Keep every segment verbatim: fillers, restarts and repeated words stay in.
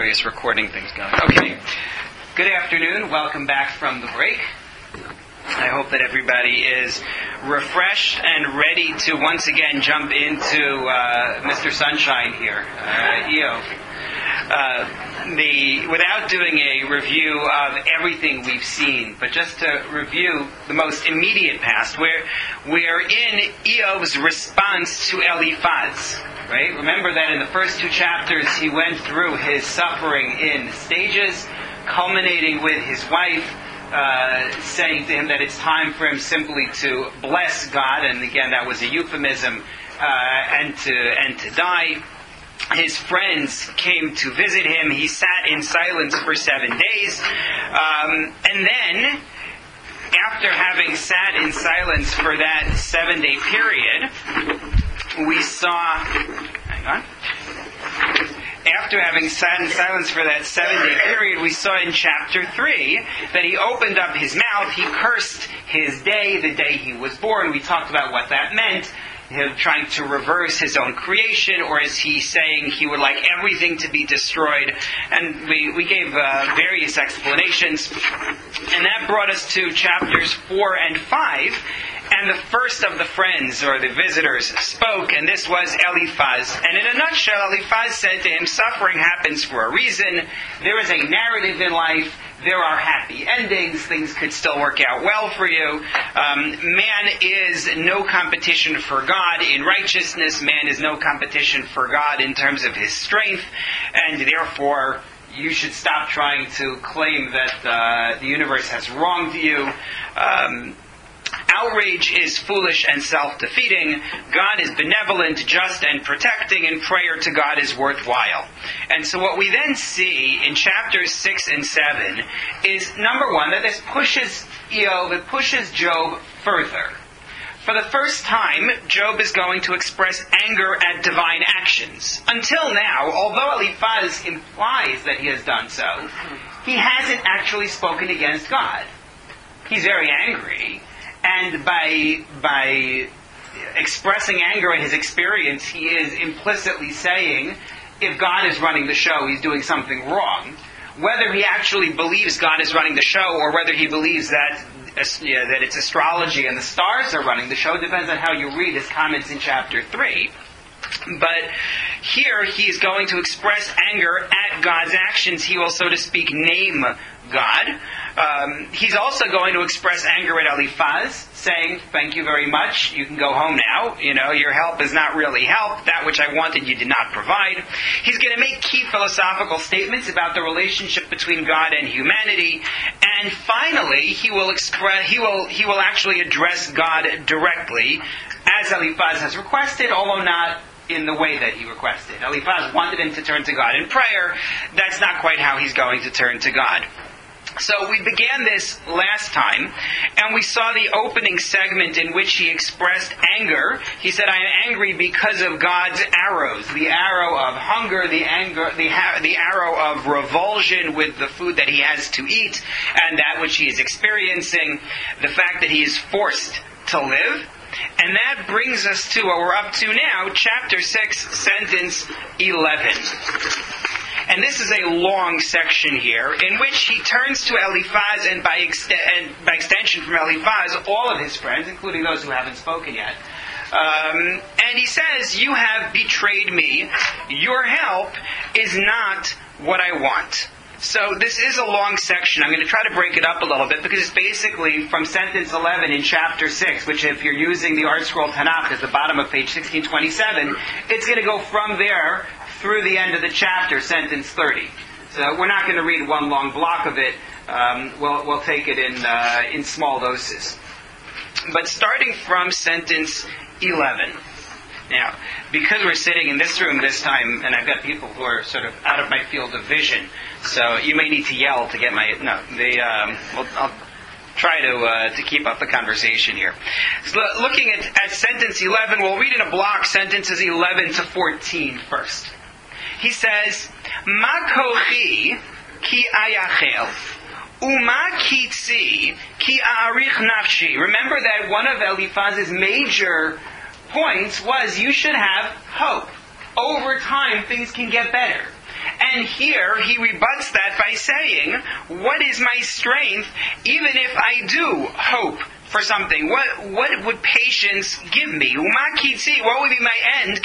various recording things going. Okay. Good afternoon. Welcome back from the break. I hope that everybody is refreshed and ready to once again jump into uh, Mister Sunshine here, uh, Eov. Uh, the without doing a review of everything we've seen, but just to review the most immediate past, where we're in Eov's response to Eliphaz. Right? Remember that in the first two chapters he went through his suffering in stages, culminating with his wife uh, saying to him that it's time for him simply to bless God, and again that was a euphemism, uh, and to and to die. His friends came to visit him. He sat in silence for seven days, um, and then, after having sat in silence for that seven-day period, we saw. Hang on. After having sat in silence for that seven-day period, we saw in chapter three that he opened up his mouth. He cursed his day, the day he was born. We talked about what that meant. Him trying to reverse his own creation, or is he saying he would like everything to be destroyed? And we, we gave uh, various explanations. And that brought us to chapters four and five. And the first of the friends, or the visitors, spoke, and this was Eliphaz. And in a nutshell, Eliphaz said to him, suffering happens for a reason. There is a narrative in life. There are happy endings. Things could still work out well for you. Um, man is no competition for God in righteousness. Man is no competition for God in terms of his strength. And therefore, you should stop trying to claim that uh, the universe has wronged you. Um, Outrage is foolish and self-defeating. God is benevolent, just, and protecting, and prayer to God is worthwhile. And so what we then see in chapters six and seven is, number one, that this pushes Eov, it pushes Job further. For the first time, Job is going to express anger at divine actions. Until now, although Eliphaz implies that he has done so, he hasn't actually spoken against God. He's very angry. And by by expressing anger in his experience, he is implicitly saying, if God is running the show, he's doing something wrong. Whether he actually believes God is running the show, or whether he believes that uh, that it's astrology and the stars are running the show, depends on how you read his comments in chapter three. But here he's going to express anger at God's actions. He will, so to speak, name God. Um, he's also going to express anger at Eliphaz, saying, thank you very much, you can go home now. You know, your help is not really help. That which I wanted you did not provide. He's going to make key philosophical statements about the relationship between God and humanity. And finally, he will express, he will, he will actually address God directly, as Eliphaz has requested, although not in the way that he requested. Eliphaz wanted him to turn to God in prayer. That's not quite how he's going to turn to God. So we began this last time, and we saw the opening segment in which he expressed anger. He said, I am angry because of God's arrows. The arrow of hunger, the anger, the, ha- the arrow of revulsion with the food that he has to eat, and that which he is experiencing, the fact that he is forced to live. And that brings us to what we're up to now, chapter six, sentence eleven. And this is a long section here, in which he turns to Eliphaz, and by, ext- and by extension from Eliphaz, all of his friends, including those who haven't spoken yet. Um, and he says, you have betrayed me. Your help is not what I want. So this is a long section. I'm going to try to break it up a little bit, because it's basically from sentence eleven in chapter six, which if you're using the Art Scroll Tanakh at the bottom of page sixteen twenty-seven, it's going to go from there through the end of the chapter, sentence thirty. So we're not going to read one long block of it. Um, we'll, we'll take it in uh, in small doses. But starting from sentence eleven. Now, because we're sitting in this room this time, and I've got people who are sort of out of my field of vision, so you may need to yell to get my... No, the, um, well, I'll try to uh, to keep up the conversation here. So looking at, at sentence eleven, we'll read in a block sentences eleven to fourteen first. He says, Ma kochi ki ayachel, uma kitzi ki a'arich nafshi. Remember that one of Eliphaz's major points was you should have hope. Over time, things can get better. And here he rebuts that by saying, what is my strength even if I do hope for something? What what would patience give me? What would be my end?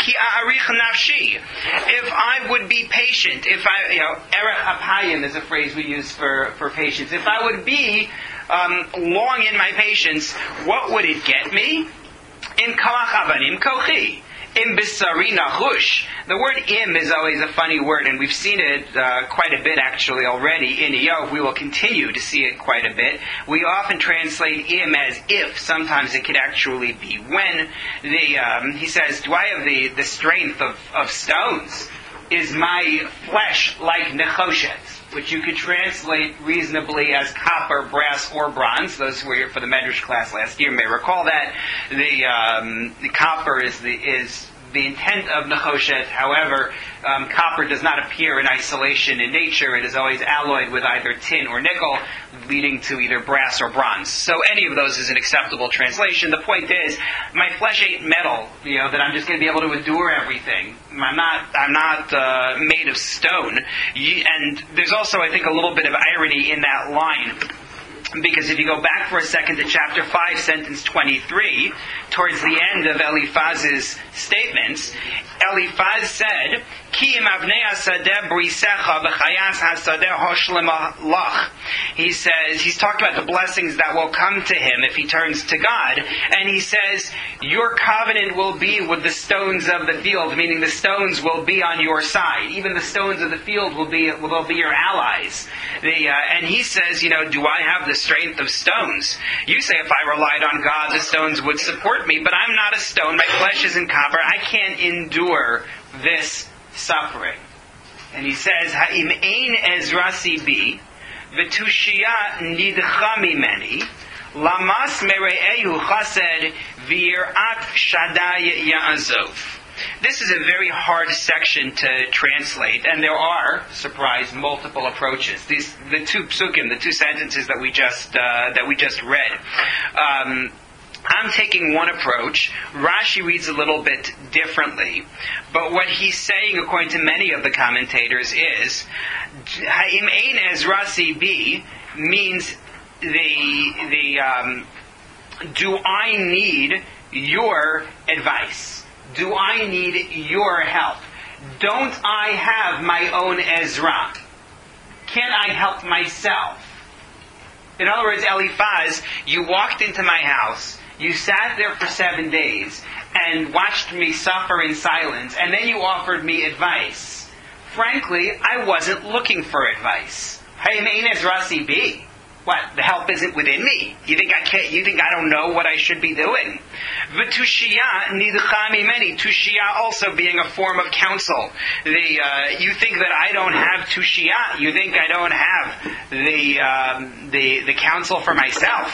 If I would be patient, if I, you know, erech apayim is a phrase we use for, for patience. If I would be um, long in my patience, what would it get me? In koach avanim kochi. Im bisari nachush. The word im is always a funny word, and we've seen it uh, quite a bit actually already in Iyov. We will continue to see it quite a bit. We often translate im as if. Sometimes it could actually be when. The um, he says, do I have the, the strength of, of stones? Is my flesh like nechoshet? Which you could translate reasonably as copper, brass, or bronze. Those who were here for the Medrash class last year may recall that. The, um, the copper is the is the intent of Nechoshet. However, um, copper does not appear in isolation in nature. It is always alloyed with either tin or nickel, leading to either brass or bronze. So any of those is an acceptable translation. The point is, my flesh ain't metal, you know, that I'm just going to be able to endure everything. I'm not, I'm not uh, made of stone. You, and there's also, I think, a little bit of irony in that line. Because if you go back for a second to chapter five, sentence twenty-three, towards the end of Eliphaz's statements, Eliphaz said, Ki im avnei hasadeh brisecha v'chayas hasadeh hoshlim lach. He says, he's talking about the blessings that will come to him if he turns to God. And he says, your covenant will be with the stones of the field, meaning the stones will be on your side. Even the stones of the field will be will be your allies. The, uh, and he says, you know, do I have the strength of stones? You say if I relied on God, the stones would support me, but I'm not a stone. My flesh isn't copper. I can't endure this suffering. And he says, Ha'im ein ezrasi bi, v'tushia nidcha mimeni, lamas mere'ehu chased, v'yirat shadai ya'azov. This is a very hard section to translate, and there are, surprise, multiple approaches. These, the two psukim, the two sentences that we just uh, that we just read. Um, I'm taking one approach. Rashi reads a little bit differently, but what he's saying, according to many of the commentators, is Ha'im ein ezrasi bi means the the um, do I need your advice? Do I need your help? Don't I have my own Ezra? Can I help myself? In other words, Eliphaz, you walked into my house, you sat there for seven days, and watched me suffer in silence, and then you offered me advice. Frankly, I wasn't looking for advice. Hey, mein ezrasi bi. What? The help isn't within me. You think I can't? You think I don't know what I should be doing? V'tushia nidcha mimeni. Tushia also being a form of counsel. The uh, you think that I don't have tushia? You think I don't have the um, the the counsel for myself?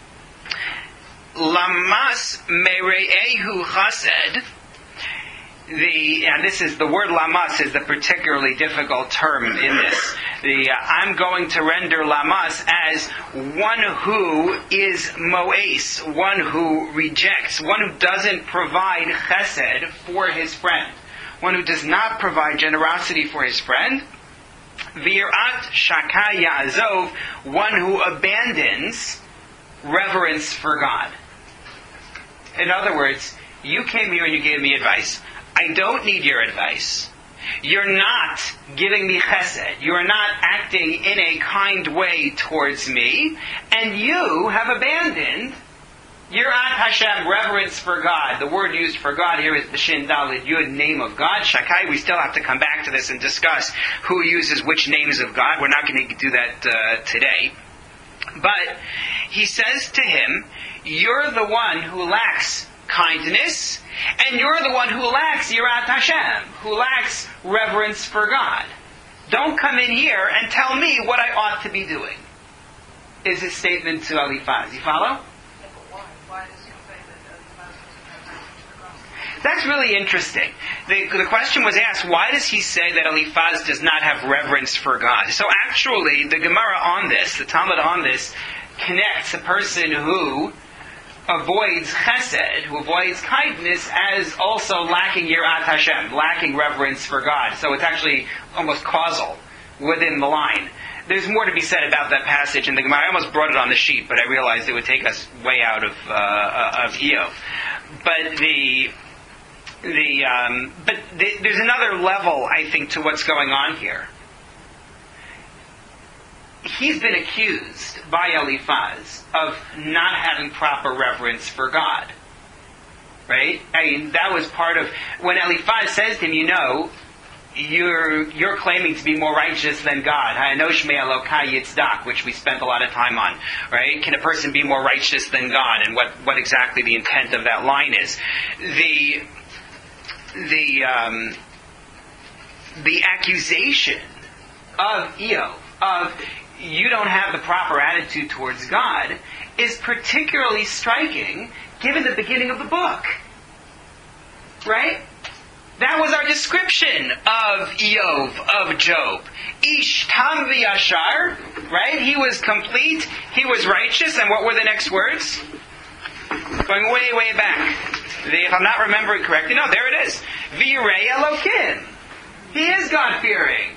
Lamas mere'ehu chased. The and this is the word lamas is the particularly difficult term in this. The uh, I'm going to render lamas as one who is moes, one who rejects, one who doesn't provide chesed for his friend, one who does not provide generosity for his friend. V'irat shaka ya'azov, one who abandons reverence for God. In other words, you came here and you gave me advice. I don't need your advice. You're not giving me chesed. You're not acting in a kind way towards me. And you have abandoned Yirat Hashem, reverence for God. The word used for God here is the Shin Daled Yud, name of God. Shakai, we still have to come back to this and discuss who uses which names of God. We're not going to do that uh, today. But he says to him, you're the one who lacks kindness, and you're the one who lacks Yirat Hashem, who lacks reverence for God. Don't come in here and tell me what I ought to be doing, is his statement to Eliphaz. You follow? That's really interesting. The, the question was asked, why does he say that Eliphaz does not have reverence for God? So actually, the Gemara on this, the Talmud on this, connects a person who avoids chesed, who avoids kindness, as also lacking yirat Hashem, lacking reverence for God. So it's actually almost causal within the line. There's more to be said about that passage in the Gemara. I almost brought it on the sheet, but I realized it would take us way out of uh, of Eov. But the the um, but the, there's another level, I think, to what's going on here. He's been accused by Eliphaz of not having proper reverence for God. Right? I mean, that was part of when Eliphaz says to him, you know, you're you're claiming to be more righteous than God. Ha'enosh me'elokai yitzdak, which we spent a lot of time on. Right? Can a person be more righteous than God? And what, what exactly the intent of that line is. The the um, the accusation of Eov, of you don't have the proper attitude towards God, is particularly striking given the beginning of the book. Right? That was our description of Eov, of Job. Ish tam v'yashar, right? He was complete, he was righteous, and what were the next words? Going way, way back. The, if I'm not remembering correctly, no, there it is. V'yirei Elokim. He is God-fearing.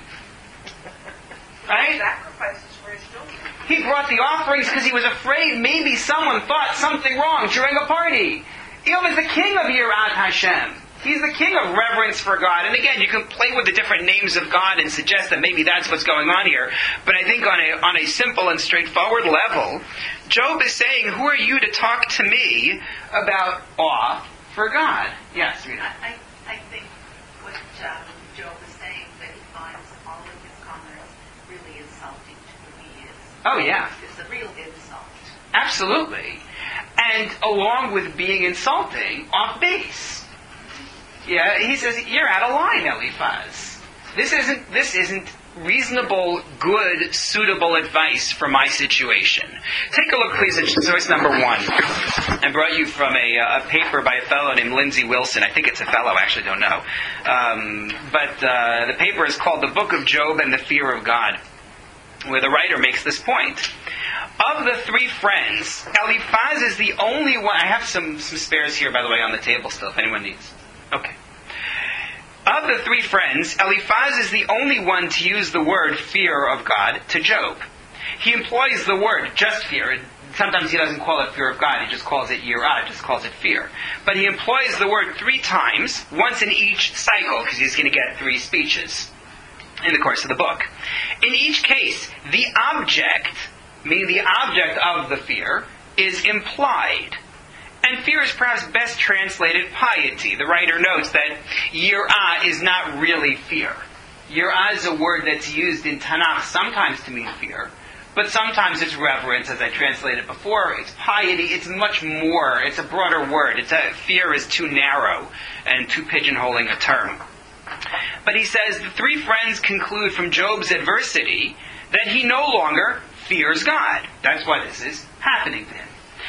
Right? Sacrifices for his children. He brought the offerings because he was afraid maybe someone thought something wrong during a party. Eov is the king of Yirat Hashem. He's the king of reverence for God. And again, you can play with the different names of God and suggest that maybe that's what's going on here. But I think on a on a simple and straightforward level, Job is saying, who are you to talk to me about awe for God? Yes, Rita. I, I think what um, Job is saying, that he finds all of his comments really insulting to who he is. Oh, yeah. It's a real insult. Absolutely. And along with being insulting, off base. Yeah, he says, you're out of line, Eliphaz. This isn't, this isn't reasonable, good, suitable advice for my situation. Take a look, please, at source number one. I brought you from a, a paper by a fellow named Lindsay Wilson. I think it's a fellow, I actually don't know. Um, but uh, the paper is called The Book of Job and the Fear of God, where the writer makes this point. Of the three friends, Eliphaz is the only one. I have some, some spares here, by the way, on the table still, if anyone needs. Okay. Of the three friends, Eliphaz is the only one to use the word fear of God to Job. He employs the word just fear. Sometimes he doesn't call it fear of God, he just calls it yirah, just calls it fear. But he employs the word three times, once in each cycle, because he's going to get three speeches in the course of the book. In each case, the object, meaning the object of the fear, is implied. And fear is perhaps best translated piety. The writer notes that yirah is not really fear. Yirah is a word that's used in Tanakh sometimes to mean fear, but sometimes it's reverence, as I translated before. It's piety. It's much more. It's a broader word. It's a, fear is too narrow and too pigeonholing a term. But he says the three friends conclude from Job's adversity that he no longer fears God. That's why this is happening to him.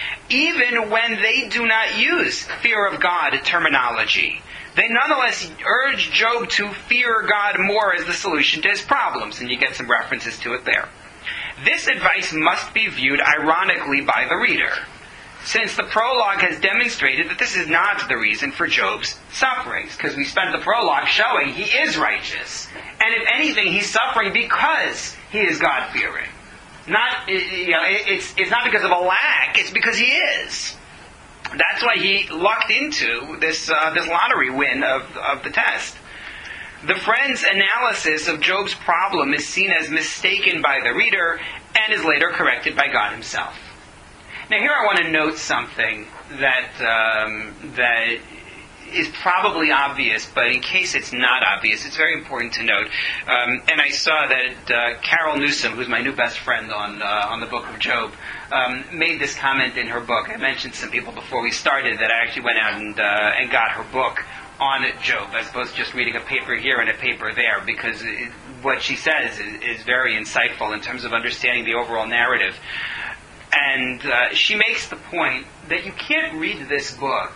Even when they do not use fear of God terminology, they nonetheless urge Job to fear God more as the solution to his problems, and you get some references to it there. This advice must be viewed ironically by the reader, since the prologue has demonstrated that this is not the reason for Job's sufferings, because we spent the prologue showing he is righteous, and if anything, he's suffering because he is God-fearing. Not, you know, it's it's not because of a lack. It's because he is. That's why he lucked into this uh, this lottery win of of the test. The friend's analysis of Job's problem is seen as mistaken by the reader and is later corrected by God Himself. Now, here I want to note something that um, that is probably obvious, but in case it's not obvious, it's very important to note. Um, and I saw that uh, Carol Newsom, who's my new best friend on uh, on the Book of Job, um, made this comment in her book. I mentioned to some people before we started that I actually went out and uh, and got her book on Job, as opposed to just reading a paper here and a paper there, because it, what she says is, is very insightful in terms of understanding the overall narrative. And uh, she makes the point that you can't read this book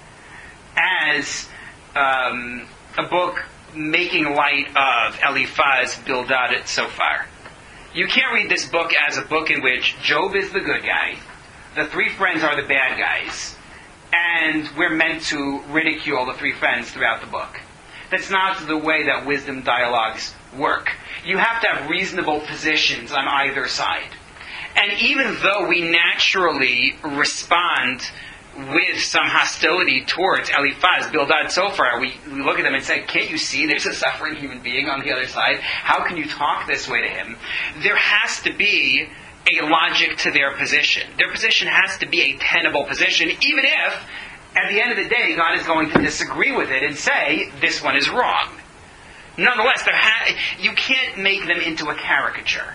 as um, a book making light of Eliphaz, Bildad, et Zophar. You can't read this book as a book in which Job is the good guy, the three friends are the bad guys, and we're meant to ridicule the three friends throughout the book. That's not the way that wisdom dialogues work. You have to have reasonable positions on either side. And even though we naturally respond with some hostility towards Eliphaz, Bildad, Zophar, we, we look at them and say, can't you see there's a suffering human being on the other side? How can you talk this way to him? There has to be a logic to their position. Their position has to be a tenable position, even if, at the end of the day, God is going to disagree with it and say, this one is wrong. Nonetheless, there ha- you can't make them into a caricature.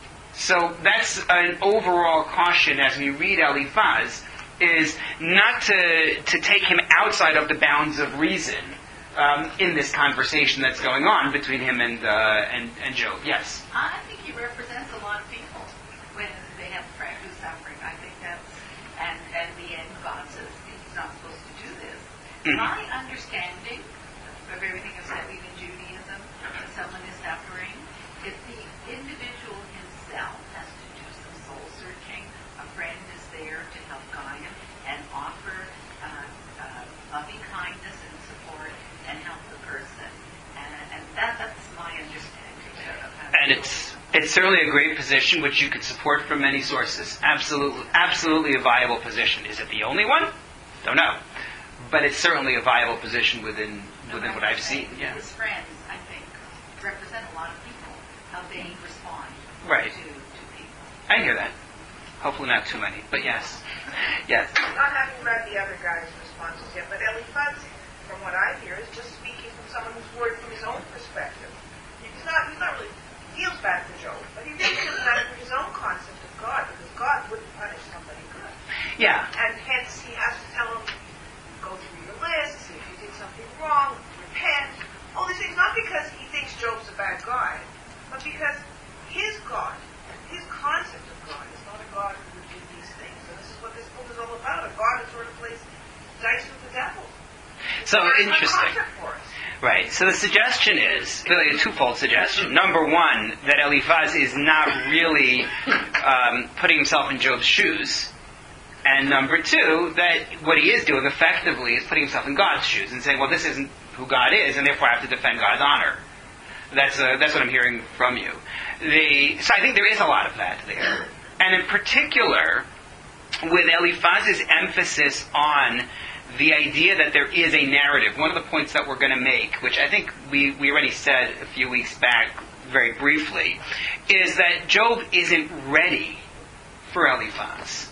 So that's an overall caution as we read Eliphaz, is not to, to take him outside of the bounds of reason um, in this conversation that's going on between him and, uh, and, and Job. Yes? I think he represents a lot of people when they have practiced suffering. I think that's, and at the end God says he's not supposed to do this. Mm-hmm. My understanding of everything I've studied in Judaism, when someone is suffering, is the individual himself has to do some soul searching. A friend is there to help guide him and offer uh, uh, loving kindness and support and help the person. And, and that, that's my understanding of how And it's it's certainly a great position which you could support from many sources. Absolutely, absolutely a viable position. Is it the only one? Don't know. But it's certainly a viable position within within what I've seen. Yeah. His friends, I think, represent a lot of people, how they respond right. to, to people. I hear that. Hopefully not too many, but yes. Yes. Not having read the other guy's responses yet, but Eliphaz, from what I hear, is just speaking from someone who's worried from his own perspective. He's not, he's not really, he feels bad for Job, but he really feels bad for his own concept of God, because God wouldn't punish somebody good. Yeah. And hence he has to tell him, go through your list, see if you did something wrong, repent, all these things, not because he thinks Job's a bad guy, but because his God, his concept of God is not a God who would do these things. And this is what this book is all about. A God who sort of plays dice with the devil. It's so a very interesting. concept for us. Right. So the suggestion is really a twofold suggestion. Number one, that Eliphaz is not really um, putting himself in Job's shoes. And number two, that what he is doing effectively is putting himself in God's shoes and saying, well, this isn't who God is, and therefore I have to defend God's honor. That's uh, that's what I'm hearing from you. The, so I think there is a lot of that there. And in particular, with Eliphaz's emphasis on the idea that there is a narrative, one of the points that we're going to make, which I think we, we already said a few weeks back very briefly, is that Job isn't ready for Eliphaz.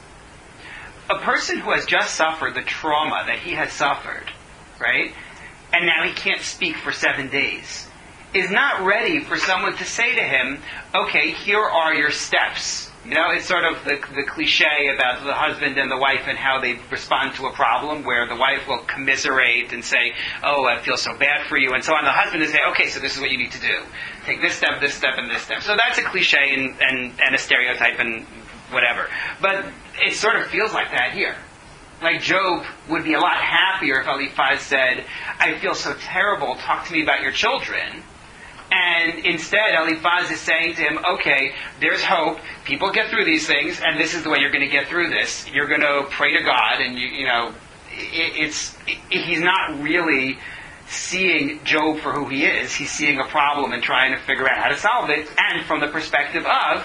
A person who has just suffered the trauma that he has suffered, right, and now he can't speak for seven days, is not ready for someone to say to him, okay, here are your steps. You know, it's sort of the, the cliche about the husband and the wife and how they respond to a problem, where the wife will commiserate and say, oh, I feel so bad for you, and so on. The husband will say, okay, so this is what you need to do. Take this step, this step, and this step. So that's a cliche and, and, and a stereotype and whatever. But it sort of feels like that here. Like Job would be a lot happier if Eliphaz said, I feel so terrible, talk to me about your children. And instead, Eliphaz is saying to him, okay, there's hope, people get through these things, and this is the way you're going to get through this. You're going to pray to God, and you, you know, it, it's it, he's not really seeing Job for who he is. He's seeing a problem and trying to figure out how to solve it, and from the perspective of,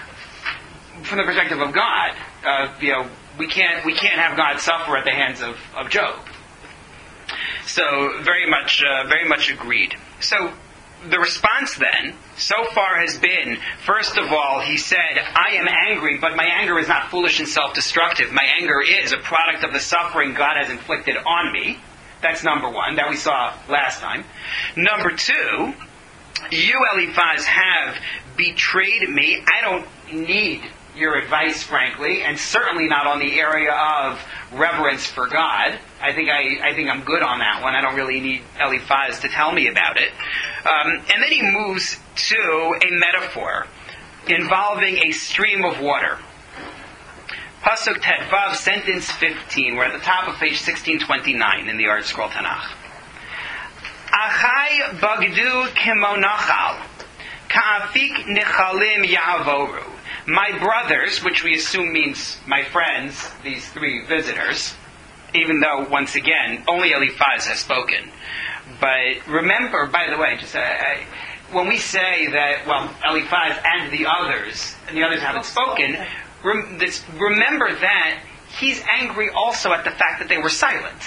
from the perspective of God, uh, you know, we can't we can't have God suffer at the hands of, of Job. So very much uh, very much agreed. So the response then, so far has been, first of all, he said, I am angry, but my anger is not foolish and self-destructive. My anger is a product of the suffering God has inflicted on me. That's number one, that we saw last time. Number two, you, Eliphaz, have betrayed me. I don't need your advice, frankly, and certainly not on the area of reverence for God. I think I, I think I'm good on that one. I don't really need Eliphaz to tell me about it. Um, and then he moves to a metaphor involving a stream of water. Pasuk Tet Vav, sentence fifteen. We're at the top of page sixteen twenty-nine in the Art Scroll Tanakh. Achai bagdu kemonachal, ka'afik nichalim ya'avoru. my brothers, which we assume means my friends, these three visitors, even though, once again, only Eliphaz has spoken. But remember, by the way, just uh, I, when we say that, well, Eliphaz and the others, and the others haven't spoken, rem, this, remember that he's angry also at the fact that they were silent.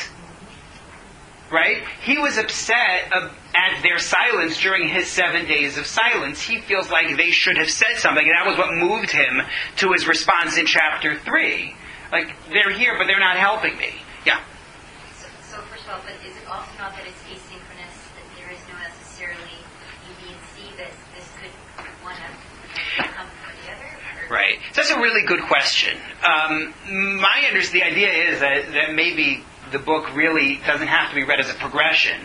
Right? He was upset at their silence during his seven days of silence. He feels like they should have said something, and that was what moved him to his response in chapter three. Like, they're here, but they're not helping me. Yeah? So, so first of all, but is it also not that it's asynchronous, that there is no necessarily A, B, and C, that this could one come from the other? Or? Right. So that's a really good question. Um, my under- the idea is that, that maybe the book really doesn't have to be read as a progression.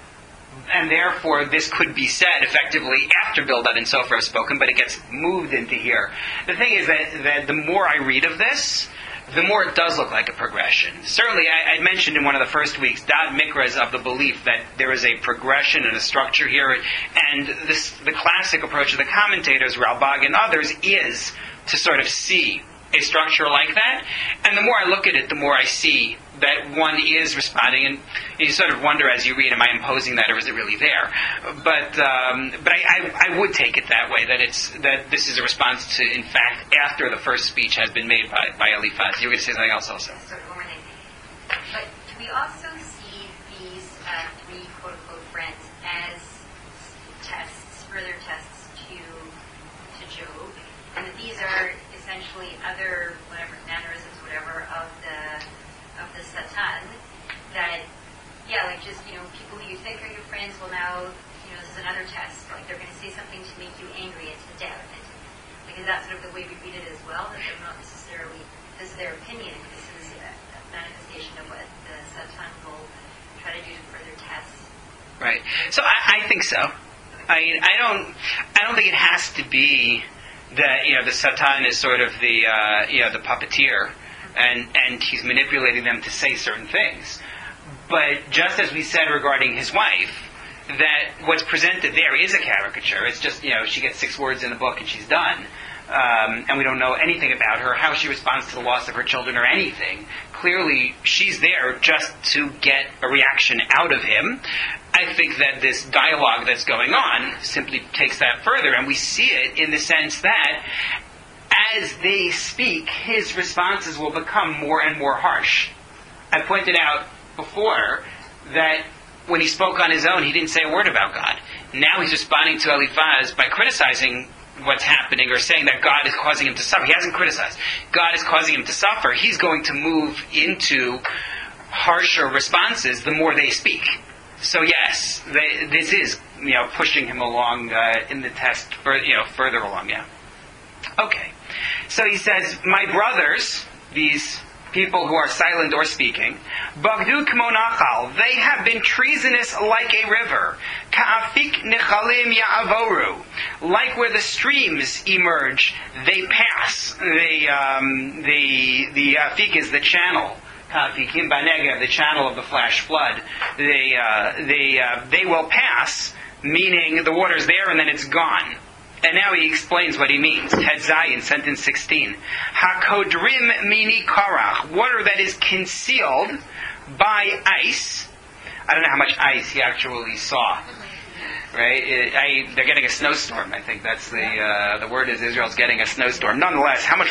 And therefore, this could be said effectively after Bildad and Sofer have spoken, but it gets moved into here. The thing is that, that the more I read of this, the more it does look like a progression. Certainly, I, I mentioned in one of the first weeks, Dad Mikras of the belief that there is a progression and a structure here, and this, the classic approach of the commentators, Ralbag and others, is to sort of see a structure like that. And the more I look at it, the more I see that one is responding, and you sort of wonder as you read, am I imposing that, or is it really there? But um, but I, I, I would take it that way, that it's that this is a response to, in fact, after the first speech has been made by, by Eliphaz. You were going to say something else also? Sorry, one more thing. But do we also see these uh, three quote-unquote friends as tests, further tests to to Job, and that these are essentially other whatever mannerisms, whatever of the of the Satan, that yeah, like just you know people who you think are your friends will now you know this is another test. Like they're going to say something to make you angry and to doubt it. Like is that sort of the way we read it as well? That they're not necessarily this is their opinion. This is a, a manifestation of what the Satan will try to do to further test. Right. So I, I think so. I mean, I don't. I don't think it has to be that you know the Satan is sort of the uh, you know the puppeteer, and and he's manipulating them to say certain things. But just as we said regarding his wife, that what's presented there is a caricature. It's just you know she gets six words in the book and she's done. Um, and we don't know anything about her, how she responds to the loss of her children or anything. Clearly, she's there just to get a reaction out of him. I think that this dialogue that's going on simply takes that further, and we see it in the sense that as they speak, his responses will become more and more harsh. I pointed out before that when he spoke on his own, he didn't say a word about God. Now he's responding to Eliphaz by criticizing what's happening or saying that God is causing him to suffer. He hasn't criticized. God is causing him to suffer. He's going to move into harsher responses the more they speak. So yes, they, this is you know pushing him along uh, in the test, for, you know further along. Yeah. Okay. So he says, my brothers, these people who are silent or speaking, Bagdu k'monachal, they have been treasonous like a river. Ka'afik nechalim ya'avoru, like where the streams emerge, they pass. The um, the the afik is the channel. Ka'afikim ba'negev, the channel of the flash flood. They uh, they uh, they will pass, meaning the water's there and then it's gone. And now he explains what he means. Ted Zayin, sentence sixteen. Hakodrim mini karach, water that is concealed by ice. I don't know how much ice he actually saw. Right? It, I, they're getting a snowstorm. I think that's the uh, the word is Israel's getting a snowstorm. Nonetheless, how much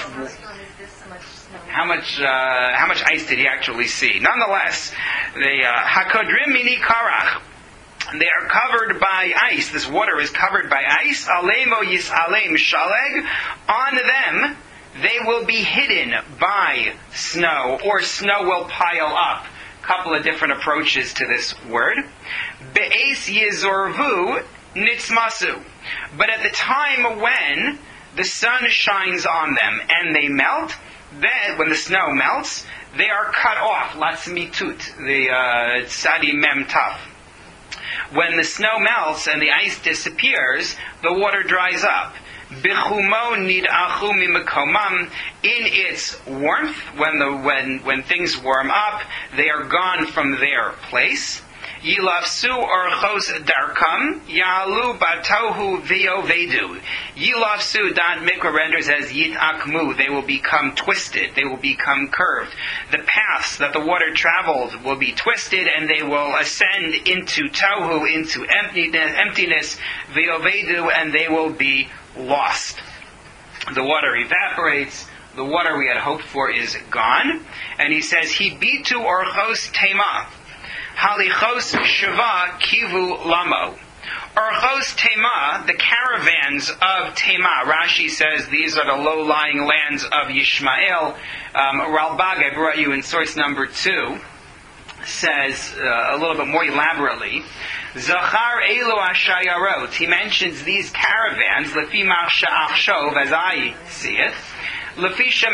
how much uh, how much ice did he actually see? Nonetheless, the uh, Hakodrim mini karach. They are covered by ice. This water is covered by ice. Alemo yisalem shaleg. On them, they will be hidden by snow, or snow will pile up. A couple of different approaches to this word. Be'es yizorvu nitzmasu. But at the time when the sun shines on them and they melt, then when the snow melts, they are cut off. Latzmitut, the uh, tzadi mem taf. When the snow melts and the ice disappears, the water dries up. Bichumo nidachu mimakomam. In its warmth, when the when when things warm up, they are gone from their place. Yilafsu orchos darkam, yalu batohu viovedu. Yilafsu, dot mikra renders as yitakmu. They will become twisted. They will become curved. The paths that the water traveled will be twisted, and they will ascend into tohu, into emptiness, emptiness viovedu, and they will be lost. The water evaporates. The water we had hoped for is gone. And he says, Hibitu orchos tema. Halichos Shiva Kivu Lamo. Orchos Tema, the caravans of Tema. Rashi says these are the low-lying lands of Yishmael. Um, Ralbag, I brought you in source number two, says uh, a little bit more elaborately. Zachar Elo Ashayarot. He mentions these caravans, Lefi Marsha Achshov, as I see it. Because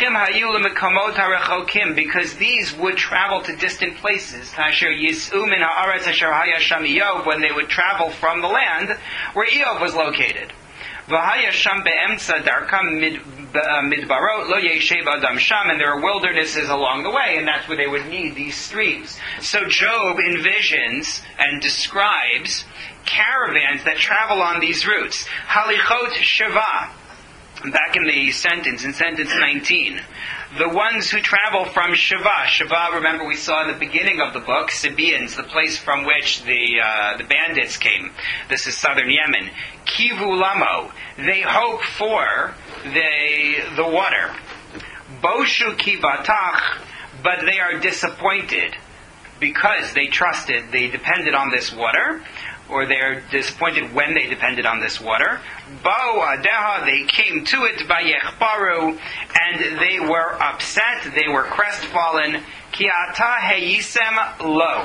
these would travel to distant places. When they would travel from the land where Eov was located. And there are wildernesses along the way, and that's where they would need these streams. So Job envisions and describes caravans that travel on these routes. Halichot Sheva. Back in the sentence, in sentence nineteen, the ones who travel from Shiva. Shiva, remember we saw in the beginning of the book, Sabaeans, the place from which the uh, the bandits came. This is southern Yemen. Kivu Lamo, they hope for the the water. Boshu Kivatach, but they are disappointed because they trusted, they depended on this water. Or they are disappointed when they depended on this water. Bo adeha, they came to it, vayechparu, and they were upset, they were crestfallen. Ki ata heyisem lo.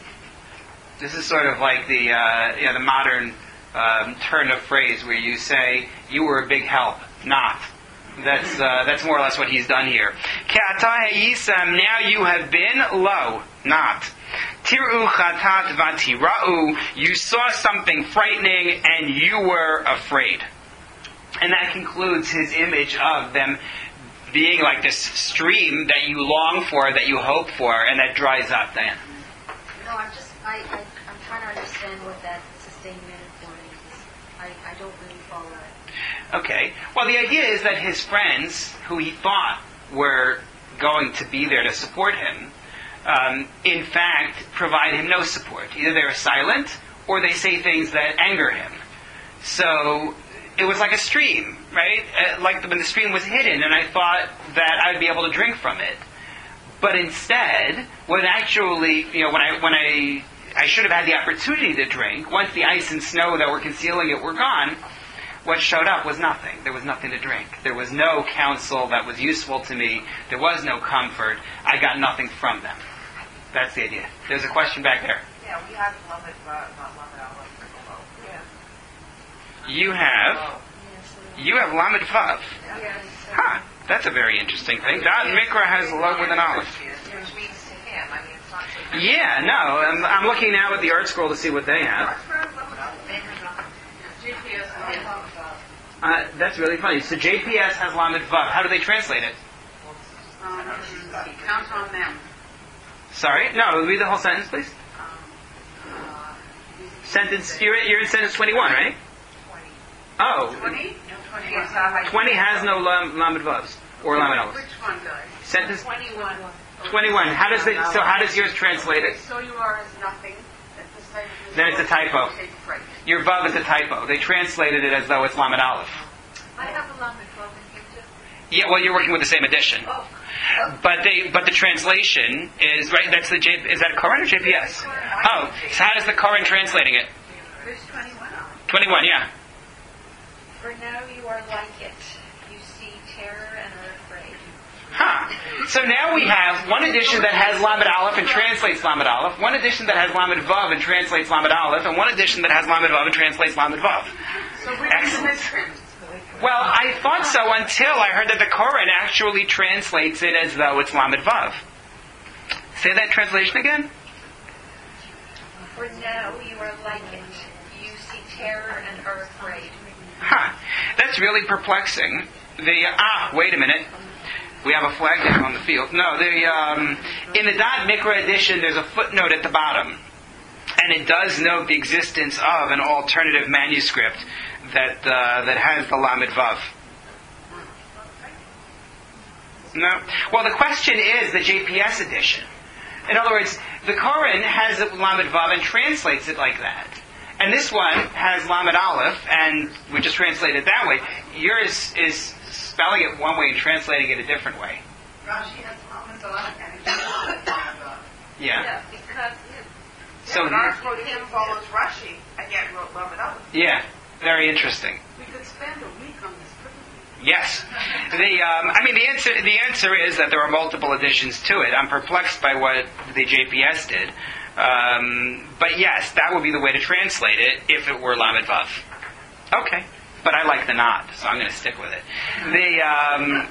This is sort of like the uh, you know, the modern um, turn of phrase where you say, you were a big help, not. That's uh, that's more or less what he's done here. Ki ata heyisem, now you have been lo, not. Tiru chatat vatira'u, you saw something frightening and you were afraid. And that concludes his image of them being like this stream that you long for, that you hope for, and that dries up. Diane? No, I'm just, I, I, I'm trying to understand what that sustained metaphor is. I, I don't really follow it. Okay. Well, the idea is that his friends, who he thought were going to be there to support him, Um, in fact, provide him no support. Either they're silent, or they say things that anger him. So, it was like a stream, right? Uh, like when the stream was hidden, and I thought that I would be able to drink from it. But instead, when actually, you know, when I, when I, I should have had the opportunity to drink, once the ice and snow that were concealing it were gone, what showed up was nothing. There was nothing to drink. There was no counsel that was useful to me. There was no comfort. I got nothing from them. That's the idea. There's a question back there. Yeah, we have Lamed, uh, not Lamed Aleph. Yeah. You have, you have Lamed Vav. Yes. Huh. That's a very interesting thing. Dad Mikra has Lo with an Aleph. Which means to him. I mean, it's not so. Yeah, no. I'm, I'm looking now at the art scroll to see what they have. Uh, that's really funny. So J P S has Lamed Vav. How do they translate it? Count on them. Sorry? No, read the whole sentence, please. Sentence, you're, you're in sentence twenty-one, right? Oh. twenty? twenty has no lam, Lamed Vavs. Or Lamed Aleph. Which one does? Sentence twenty-one. twenty-one. How does it, so how does yours translate it? So you are as nothing. Then it's a typo. Your Vav is a typo. They translated it as though it's Lamed Aleph. I have a Lamed Vav in here too. Yeah, well, you're working with the same edition. Oh. But they, but the translation is right. That's the J. Is that Koran or J P S? Oh, so how does the Koran translating it? Verse twenty-one. Twenty-one, yeah. For now you are like it. You see terror and are afraid. Huh. So now we have one edition that has Lamed Aleph and translates Lamed Aleph, one edition that has Lamed Vav and translates Lamed Aleph, and one edition that has Lamed Vav and translates Lamed Vav. Excellent. Well, I thought so until I heard that the Koran actually translates it as though it's Lamed Vav. Say that translation again. For now you are like it. You see terror and are afraid. Huh. That's really perplexing. The ah, wait a minute. We have a flag down on the field. No, the um, in the Dot Mikra edition, there's a footnote at the bottom. and it does note the existence of an alternative manuscript that uh, that has the Lamed Vav. No. Well, the question is the J P S edition. In other words, the Koran has Lamed Vav and translates it like that. And this one has Lamed Aleph, and we just translate it that way. Yours is spelling it one way and translating it a different way. Rashi has Lamed Aleph and it's Lamed Aleph. Yeah. Yeah, because So yeah, our quoting him follows Rashi, and yet wrote Lamed Aleph. yeah, very interesting. We could spend a week on this, couldn't we? Yes. The um, I mean the answer the answer is that there are multiple additions to it. I'm perplexed by what the J P S did. Um, but yes, that would be the way to translate it if it were Lamed Vav. Okay. But I like the nod, so I'm going to stick with it. The um,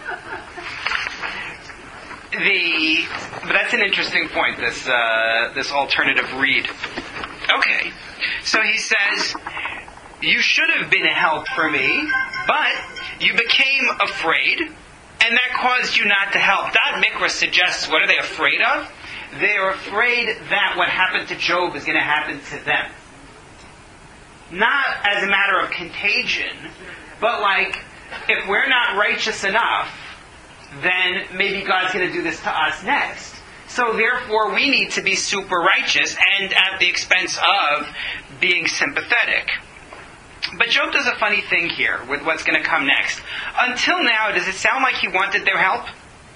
the but that's an interesting point. This uh, this alternative read. Okay, so he says, you should have been a help for me, but you became afraid, and that caused you not to help. Dad Mikra suggests, what are they afraid of? They are afraid that what happened to Job is going to happen to them. Not as a matter of contagion, but like, if we're not righteous enough, then maybe God's going to do this to us next. So therefore, we need to be super righteous and at the expense of being sympathetic. But Job does a funny thing here with what's going to come next. Until now, does it sound like he wanted their help?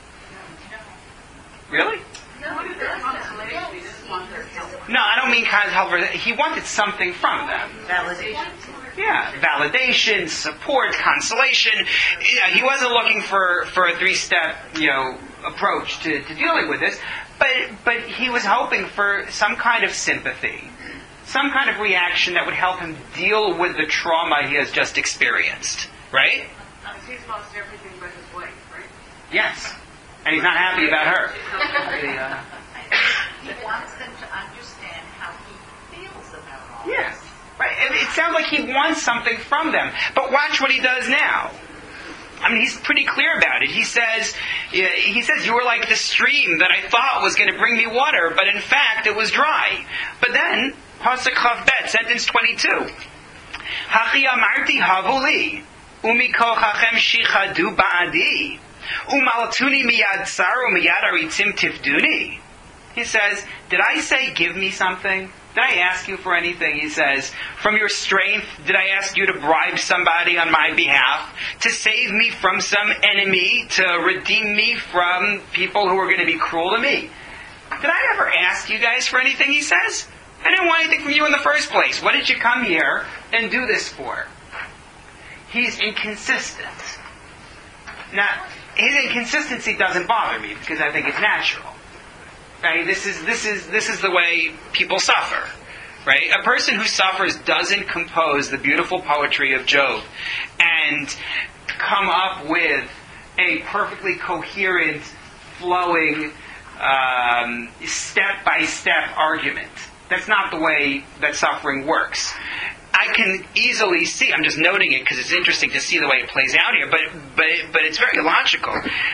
Really? No, he doesn't. He doesn't want their help. No, I don't mean kind of help. He wanted something from them. Validation. Yeah, validation, support, consolation. You know, he wasn't looking for, for a three-step, you know, approach to, to dealing with this, but but he was hoping for some kind of sympathy, some kind of reaction that would help him deal with the trauma he has just experienced. Right? He's lost everything but his wife, right? Yes. And he's not happy about her. The, uh, He wants them to understand how he feels about all yeah. this. Right. It, it sounds like he wants something from them. But watch what he does now. I mean, he's pretty clear about it. He says, he says, you were like the stream that I thought was going to bring me water, but in fact it was dry. But then, Pasuk Chav Bet, sentence twenty-two. Hachi amarti havuli, umikochachem shichadu ba'adi, umaltuni miyad saru miyad aritzim tifduni. He says, did I say give me something? Did I ask you for anything? He says, from your strength, did I ask you to bribe somebody on my behalf? To save me from some enemy? To redeem me from people who are going to be cruel to me? Did I ever ask you guys for anything, he says? I didn't want anything from you in the first place. What did you come here and do this for? He's inconsistent. Now, his inconsistency doesn't bother me because I think it's natural. Right? This is this is this is the way people suffer. Right? A person who suffers doesn't compose the beautiful poetry of Job and come up with a perfectly coherent, flowing, um, step-by-step argument. That's not the way that suffering works. I can easily see, I'm just noting it because it's interesting to see the way it plays out here, but but but it's very logical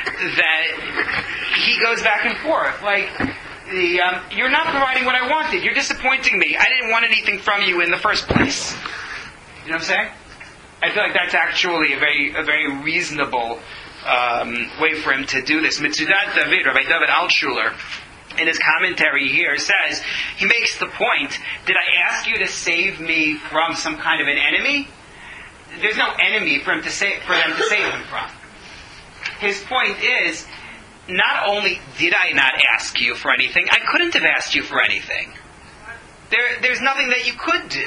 that he goes back and forth. Like, the um, you're not providing what I wanted. You're disappointing me. I didn't want anything from you in the first place. You know what I'm saying? I feel like that's actually a very a very reasonable um, way for him to do this. Mitzudat David, Rabbi David Altshuler, in his commentary here, says, he makes the point, did I ask you to save me from some kind of an enemy? There's no enemy for him to save, for them to save him from. His point is, not only did I not ask you for anything, I couldn't have asked you for anything. There, there's nothing that you could do.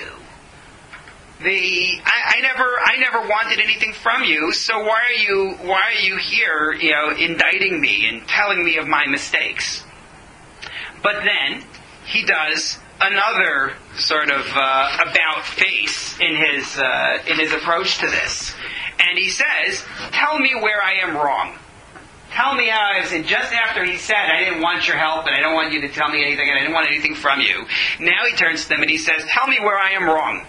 The I, I never I never wanted anything from you, so why are you why are you here, you know, indicting me and telling me of my mistakes? But then he does another sort of uh, about face in his uh, in his approach to this, and he says, "Tell me where I am wrong. Tell me how I was." And just after he said, "I didn't want your help, and I don't want you to tell me anything, and I didn't want anything from you," now he turns to them and he says, "Tell me where I am wrong."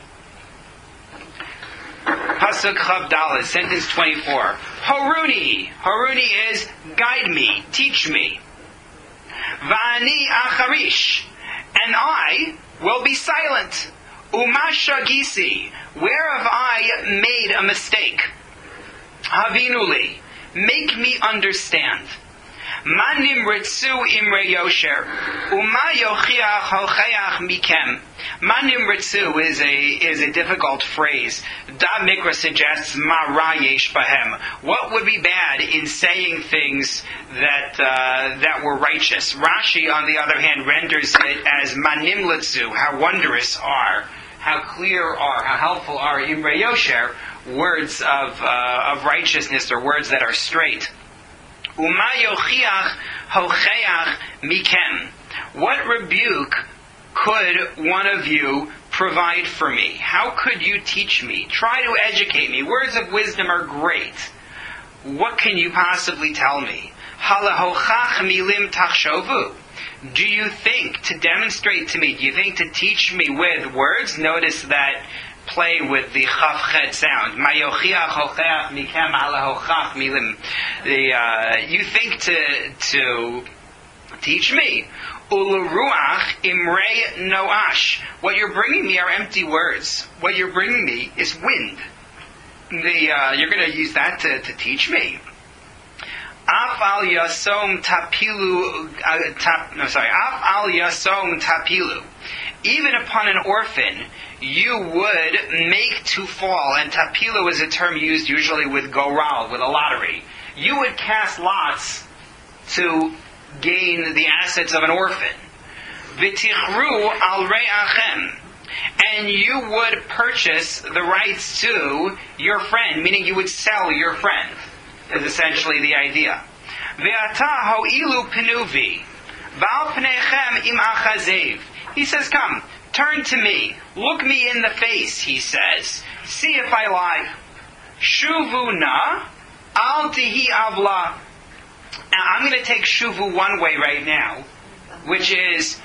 Pasuk Chav Dalet, sentence twenty-four. Haruni. Haruni is guide me, teach me. Va'ani acharish, and I will be silent. Uma shagisi, where have I made a mistake? Havinuli, make me understand. Manim ritzu imre yosher, uma yochiach hocheach mikem. Manim ritzu is a is a difficult phrase. Da Mikra suggests ma ra yesh bahem. What would be bad in saying things that uh, that were righteous? Rashi, on the other hand, renders it as manim litzu. How wondrous are, how clear are, how helpful are imre yosher, words of uh, of righteousness, or words that are straight. Uma yochiach hocheach mikem. What rebuke could one of you provide for me? How could you teach me? Try to educate me. Words of wisdom are great. What can you possibly tell me? Halahochach milim tachshovu. Do you think to demonstrate to me? Do you think to teach me with words? Notice that play with the chaf chet sound. Mayochiach hocheach mikem halahochach milim. The uh, you think to to teach me? Uluruach imrei noash. What you're bringing me are empty words. What you're bringing me is wind. The uh, you're going to use that to, to teach me. Af al yasom tapilu. Uh, tap, no, sorry. Af al yasom tapilu. Even upon an orphan, you would make to fall. And tapilu is a term used usually with goral, with a lottery. You would cast lots to gain the assets of an orphan. V'tichru al re'achem. And you would purchase the rights to your friend, meaning you would sell your friend, is essentially the idea. Ve'ata ho'ilu penuvi, v'al pneichem im achazev. He says, come, turn to me, look me in the face, he says, see if I lie. Shuvu na, al tihi avla. Now, I'm going to take shuvu one way right now, which is,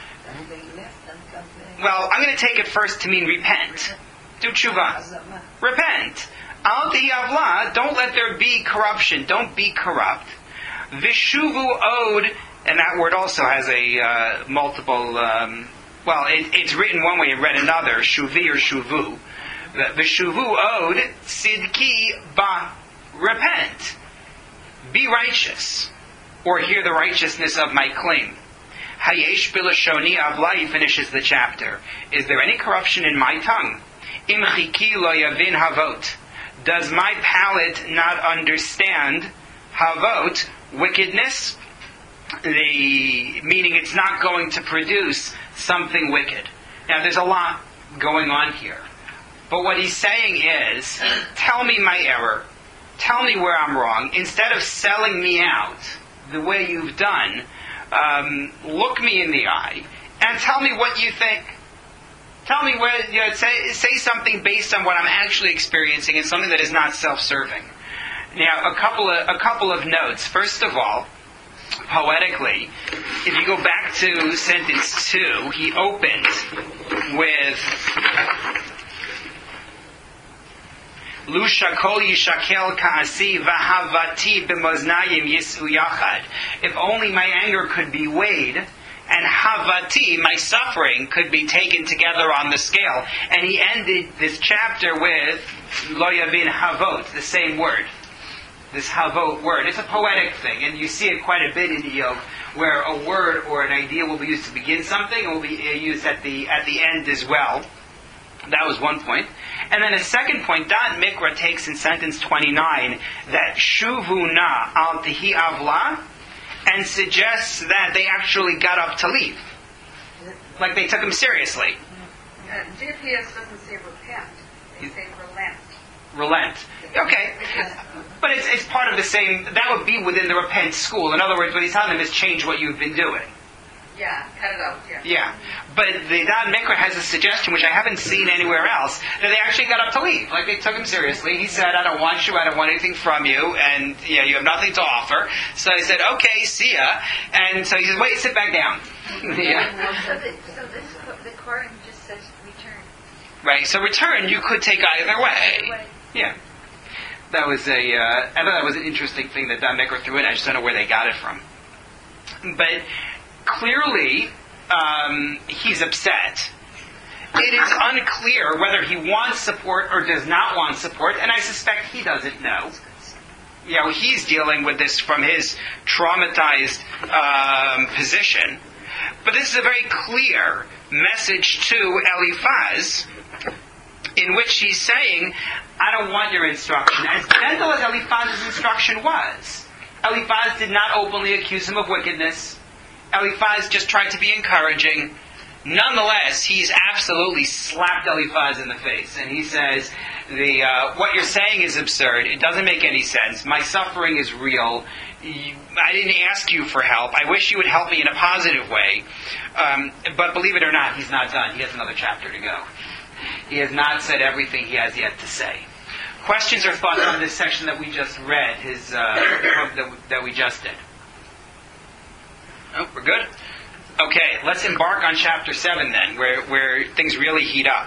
well, I'm going to take it first to mean repent. Do tshuva. Repent. Al tihi avla, don't let there be corruption. Don't be corrupt. Vishuvu od, and that word also has a uh, multiple, um, well, it, it's written one way and read another, shuvi or shuvu. Vishuvu od, sidki ba, repent. Be righteous. Or hear the righteousness of my claim. Hayesh bilashoni avla, he finishes the chapter. Is there any corruption in my tongue? Im chiki lo yavin havot. Does my palate not understand havot, wickedness? The meaning it's not going to produce something wicked. Now there's a lot going on here. But what he's saying is, tell me my error. Tell me where I'm wrong. Instead of selling me out the way you've done, um, look me in the eye and tell me what you think. Tell me where, you know, say, say something based on what I'm actually experiencing and something that is not self-serving. Now, a couple of a couple of notes. First of all, poetically, if you go back to sentence two, he opens with Lusha kol yishakel ka'asi v'havati b'moznayim yisu yachad. If only my anger could be weighed, and havati, my suffering, could be taken together on the scale. And he ended this chapter with lo yavin havot, the same word. This havot word. It's a poetic thing, and you see it quite a bit in Iyov, where a word or an idea will be used to begin something, and will be used at the at the end as well. That was one point. And then a second point, Da'at Mikra takes in sentence twenty-nine that shuvu na al tihi avla, and suggests that they actually got up to leave. Like they took him seriously. Uh, G P S doesn't say repent. They say relent. Relent. Okay. But it's, it's part of the same, that would be within the repent school. In other words, what he's telling them is change what you've been doing. Yeah, cut it out, yeah. Yeah. But the Da'at Mikra has a suggestion, which I haven't seen anywhere else, that they actually got up to leave. Like, they took him seriously. He said, I don't want you, I don't want anything from you, and you know, you have nothing to offer. So he said, okay, see ya. And so he says, wait, sit back down. Yeah. So, the, so this, the Quran just says return. Right, so return you could take either way. Way. Yeah. That was a, uh, I thought that was an interesting thing that Da'at Mikra threw in. I just don't know where they got it from. But clearly, um, he's upset. It is unclear whether he wants support or does not want support, and I suspect he doesn't know. You know, he's dealing with this from his traumatized um, position. But this is a very clear message to Eliphaz, in which he's saying, I don't want your instruction. As gentle as Eliphaz's instruction was, Eliphaz did not openly accuse him of wickedness. Eliphaz just tried to be encouraging. Nonetheless, he's absolutely slapped Eliphaz in the face, and he says, "The uh, what you're saying is absurd. It doesn't make any sense. My suffering is real. You, I didn't ask you for help. I wish you would help me in a positive way." Um, but believe it or not, he's not done. He has another chapter to go. He has not said everything he has yet to say. Questions or thoughts on this section that we just read, his uh, that, that we just did? Oh, we're good? Okay, let's embark on chapter seven then, where, where things really heat up.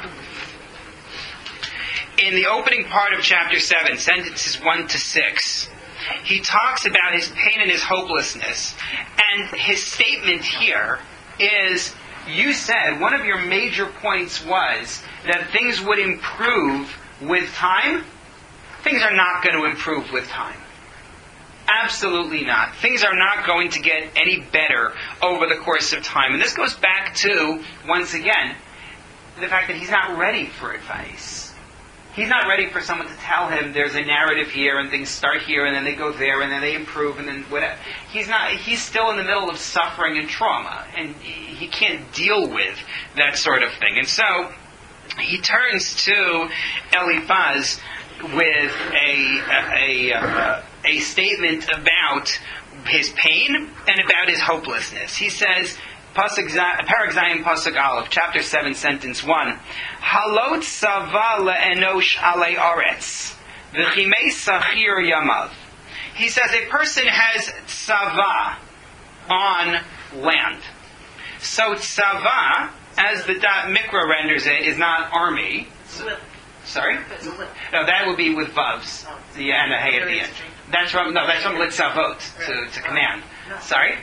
In the opening part of chapter seven, sentences one to six, he talks about his pain and his hopelessness. And his statement here is, you said one of your major points was that things would improve with time. Things are not going to improve with time. Absolutely not. Things are not going to get any better over the course of time. And this goes back to, once again, the fact that he's not ready for advice. He's not ready for someone to tell him there's a narrative here and things start here and then they go there and then they improve and then whatever. He's not. He's still in the middle of suffering and trauma, and he can't deal with that sort of thing. And so he turns to Eliphaz with a a, a, a statement about his pain and about his hopelessness. He says, Parag Zayin Pasuk Aleph, chapter seven, sentence one, Halot Sava le'enosh alei aretz, v'chimei sachir yamav. He says a person has tzava on land. So tzava, as the dot mikra renders it, is not army. Sorry? No, that would be with vavs. The and a hay at the end. That's from no, that's from litzavot, to, to command. Sorry?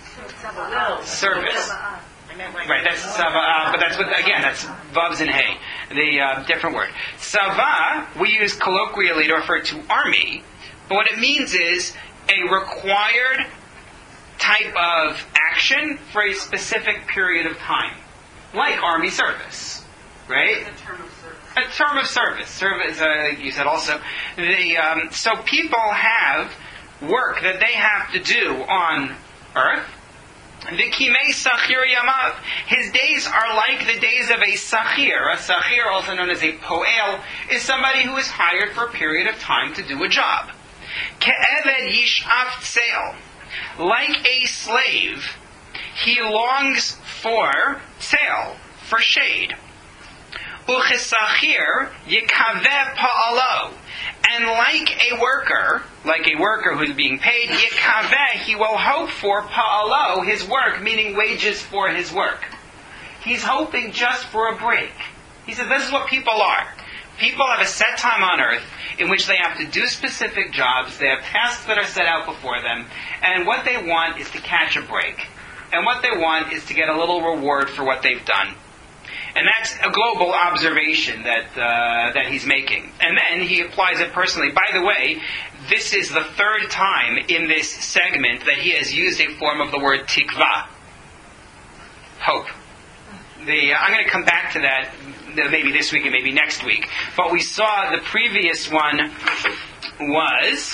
Service. Right, that's tzava, but that's what, again, that's vavs and hay. The uh, different word. Tzava, we use colloquially to refer to army, but what it means is a required type of action for a specific period of time. Like army service. Right? A term of service. Service, uh, you said also. The, um, so people have work that they have to do on earth. V'kimei sachir yamav. His days are like the days of a sachir. A sachir, also known as a poel, is somebody who is hired for a period of time to do a job. Ke'eved yish'af tseil. Like a slave, he longs for tseil, for shade. Uchesachir yikaveh pa'alo. And like a worker, like a worker who's being paid, yikaveh, he will hope for pa'alo, his work, meaning wages for his work. He's hoping just for a break. He says this is what people are. People have a set time on earth in which they have to do specific jobs, they have tasks that are set out before them, and what they want is to catch a break. And what they want is to get a little reward for what they've done. And that's a global observation that uh, that he's making. And then he applies it personally. By the way, this is the third time in this segment that he has used a form of the word tikva, hope. The, uh, I'm going to come back to that maybe this week and maybe next week. But we saw the previous one was,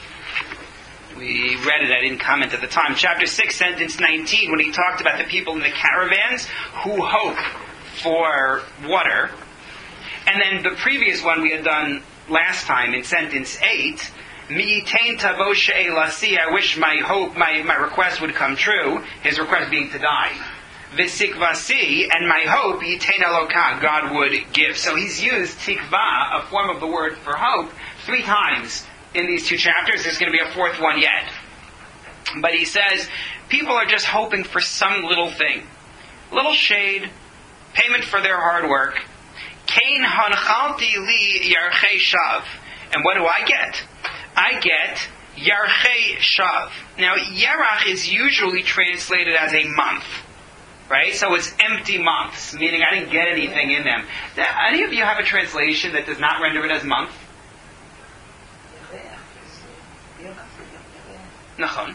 we read it, I didn't comment at the time, chapter six, sentence nineteen, when he talked about the people in the caravans who hope for water. And then the previous one we had done last time in sentence eight, Mi'itein tavo she'elasi, I wish my hope, my, my request would come true, his request being to die. V'sikvasi, and my hope, Yitein Elokah, God would give. So he's used tikva, a form of the word for hope, three times in these two chapters. There's going to be a fourth one yet. But he says, people are just hoping for some little thing. Little shade, payment for their hard work. Kain hanchalti li yarchei shav. And what do I get? I get yarchei shav. Now, yarach is usually translated as a month. right? So it's empty months, meaning I didn't get anything in them. Now, any of you have a translation that does not render it as month? Nachon.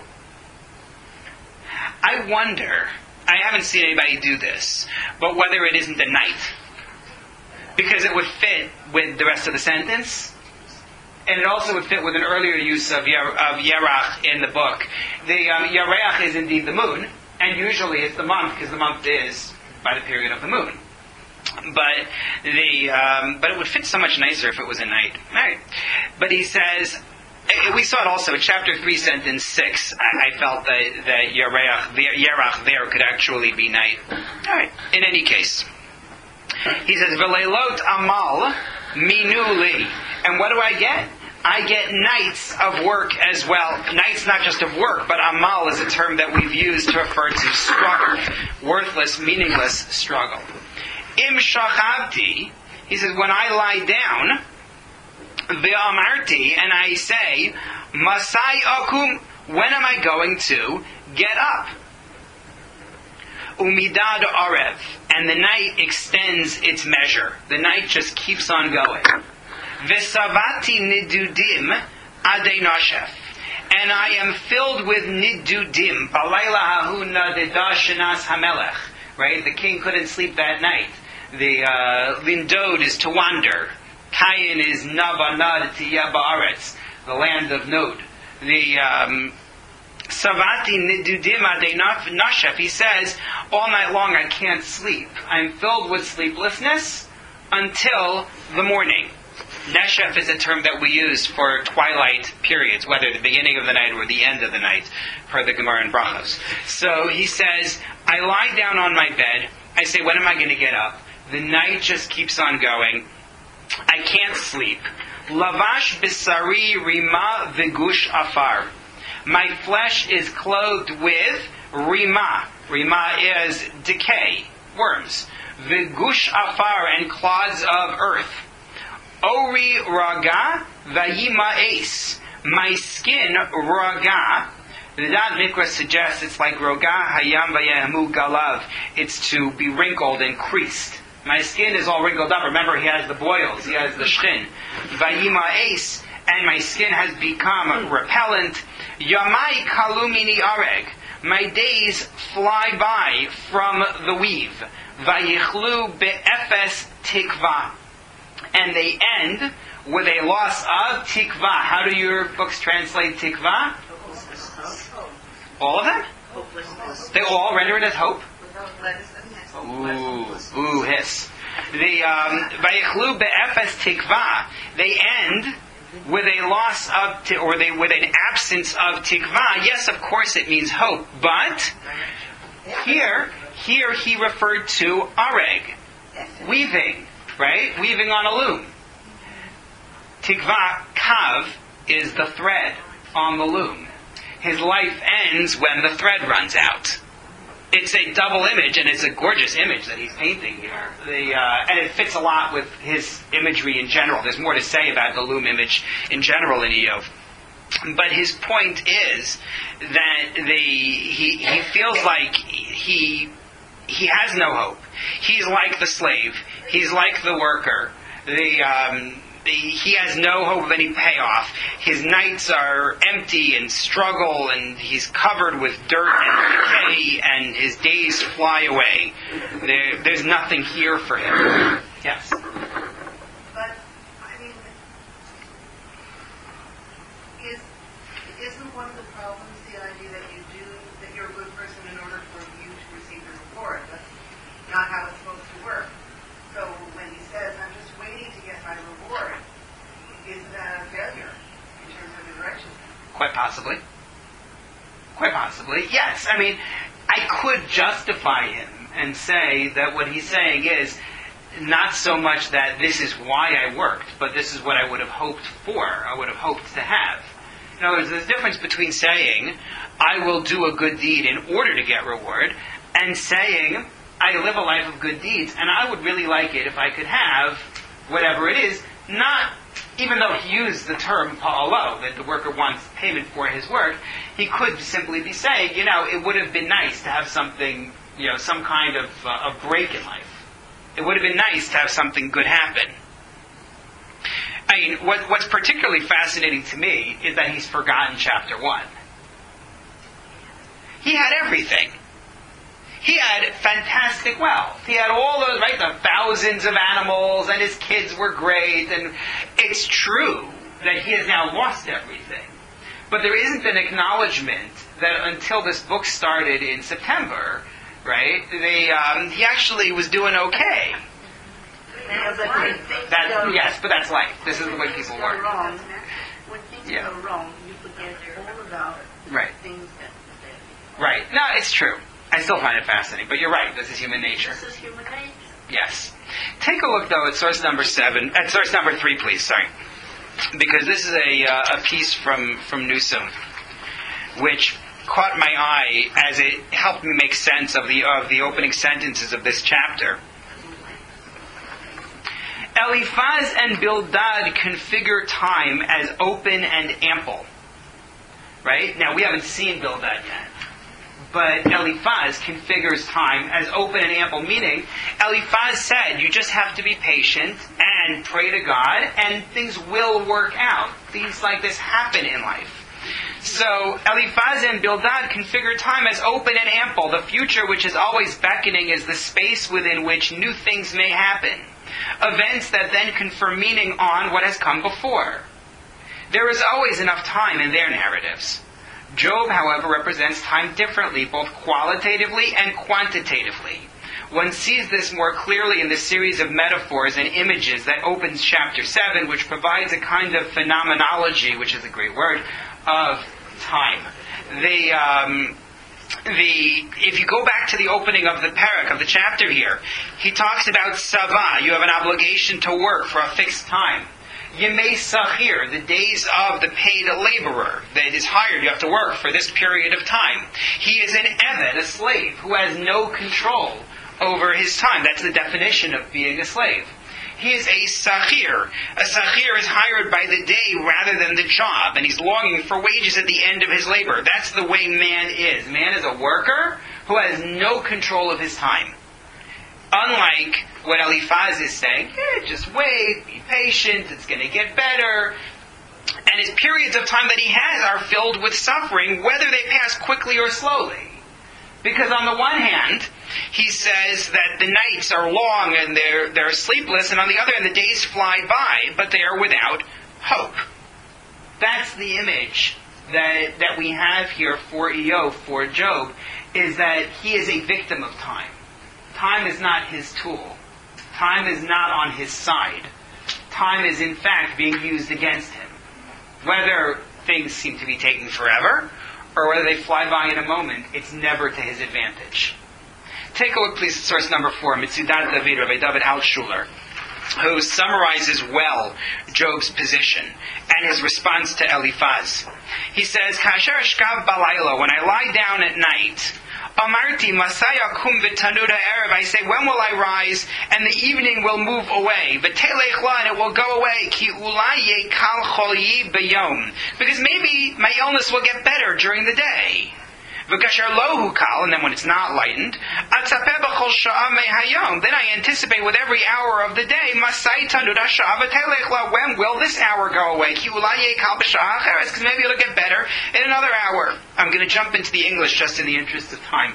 I wonder, I haven't seen anybody do this, but whether it isn't a night. Because it would fit with the rest of the sentence. And it also would fit with an earlier use of, yer, of Yerach in the book. The um, Yereach is indeed the moon, and usually it's the month, because the month is by the period of the moon. But the um, but it would fit so much nicer if it was a night. Right. But he says, we saw it also in chapter three, sentence six. I, I felt that, that Yereach, Yerach there could actually be night. All right. In any case, he says, V'leilot amal minuli. And what do I get? I get nights of work as well. Nights not just of work, but amal is a term that we've used to refer to struggle. Worthless, meaningless struggle. Im shachavti, he says, when I lie down, V'amarti, and I say, Masai akum, when am I going to get up? Umidad arev, and the night extends its measure. The night just keeps on going. V'savati nidudim adei nashef, and I am filled with nidudim. Balayla hahu nadida shenas hamelech. Right, the king couldn't sleep that night. The uh, lindod is to wander. Kayin is Navanad Tiya Ba'aretz, the land of Nod. The um, Savati Nidudim Adei Nashef, he says, all night long I can't sleep. I'm filled with sleeplessness until the morning. Neshef is a term that we use for twilight periods, whether the beginning of the night or the end of the night, per the Gemara in Brachos. So he says, I lie down on my bed, I say, when am I going to get up? The night just keeps on going. I can't sleep. Lavash bisari rima v'gush afar. My flesh is clothed with rima. Rima is decay, worms. V'gush afar, and clods of earth. Ori raga v'yima ace. My skin raga. The Dad Mikra suggests it's like roga hayam v'yahamu galav. It's to be wrinkled and creased. My skin is all wrinkled up. Remember, he has the boils. He has the shchin. Vayima ace, and my skin has become repellent. Yamai kalumini areg. My days fly by from the weave. Vayichlu be'efes tikva. And they end with a loss of tikva. How do your books translate tikva? All of them? They all render it as hope? Ooh, ooh, hiss. The Vayichlu be'efes tikva. They end with a loss of, t- or they with an absence of tikva. Yes, of course, it means hope, but here, here he referred to areg, weaving, right? Weaving on a loom. Tikva kav is the thread on the loom. His life ends when the thread runs out. It's a double image, and it's a gorgeous image that he's painting here. The, uh, and it fits a lot with his imagery in general. There's more to say about the loom image in general in Eov. But his point is that the he, he feels like he he has no hope. He's like the slave. He's like the worker. The um, He has no hope of any payoff. His nights are empty and struggle, and he's covered with dirt and decay, and his days fly away. There, there's nothing here for him. Yes? But, I mean, is, isn't one of the problems the idea that you do, that you're a good person in order for you to receive the reward? That's not how it's supposed to work. So when he says, I'm just waiting to get my reward, isn't that a failure in terms of his righteousness? Quite possibly. Quite possibly. Yes. I mean, I could justify him and say that what he's saying is not so much that this is why I worked, but this is what I would have hoped for, I would have hoped to have. In other words, there's a difference between saying, I will do a good deed in order to get reward, and saying, I live a life of good deeds, and I would really like it if I could have whatever it is, not, even though he used the term pa'alo, that the worker wants payment for his work, he could simply be saying, you know, it would have been nice to have something you know, some kind of uh, a break in life. It would have been nice to have something good happen. I mean, what, what's particularly fascinating to me is that he's forgotten chapter one. He had everything. He had fantastic wealth. He had all those, right, the thousands of animals, and his kids were great, and it's true that he has now lost everything. But there isn't an acknowledgement that until this book started in September, right, they, um, he actually was doing okay. That's, yes, but that's life. This is the way people work. Wrong. When things Yeah. go wrong, you forget all about Right. things that, that Right. No, it's true. I still find it fascinating, but you're right. This is human nature. this is human nature. Yes. Take a look, though, at source number seven, at source number three, please. Sorry, because this is a uh, a piece from from Newsom, which caught my eye as it helped me make sense of the of the opening sentences of this chapter. Eliphaz and Bildad configure time as open and ample. Right? Now, we haven't seen Bildad yet. But Eliphaz configures time as open and ample, meaning Eliphaz said you just have to be patient and pray to God and things will work out. Things like this happen in life. So Eliphaz and Bildad configure time as open and ample. The future, which is always beckoning, is the space within which new things may happen. Events that then confer meaning on what has come before. There is always enough time in their narratives. Job, however, represents time differently, both qualitatively and quantitatively. One sees this more clearly in the series of metaphors and images that opens chapter seven, which provides a kind of phenomenology, which is a great word, of time. The, um, the, if you go back to the opening of the parak, of the chapter here, he talks about Sava. You have an obligation to work for a fixed time. Yemei Sachir, the days of the paid laborer that is hired. You have to work for this period of time. He is an Eved, a slave, who has no control over his time. That's the definition of being a slave. He is a Sachir. A Sachir is hired by the day rather than the job, and he's longing for wages at the end of his labor. That's the way man is. Man is a worker who has no control of his time. Unlike what Eliphaz is saying, eh, just wait, be patient, it's going to get better. And his periods of time that he has are filled with suffering, whether they pass quickly or slowly. Because on the one hand, he says that the nights are long and they're, they're sleepless, and on the other hand, the days fly by, but they are without hope. That's the image that, that we have here for Eov, for Job, is that he is a victim of time. Time is not his tool. Time is not on his side. Time is, in fact, being used against him. Whether things seem to be taking forever, or whether they fly by in a moment, it's never to his advantage. Take a look, please, at source number four, Mitzudat David, Rabbi David Altshuler, who summarizes well Job's position and his response to Eliphaz. He says, Kasher shkav balayla, when I lie down at night, Amarti Masaya kum v'tanura erev. I say, when will I rise? And the evening will move away. V'telechla, and it will go away. Ki ulai yekal choli b'yom. Because maybe my illness will get better during the day. V'kasher lo hukal, and then when it's not lightened, atzapeh b'chol sha'a mehayom. Then I anticipate with every hour of the day, Masai tanura sha'a v'telechla. When will this hour go away? Ki ulai yekal b'sha'a acheres. Because maybe it'll get better in another hour. I'm going to jump into the English just in the interest of time.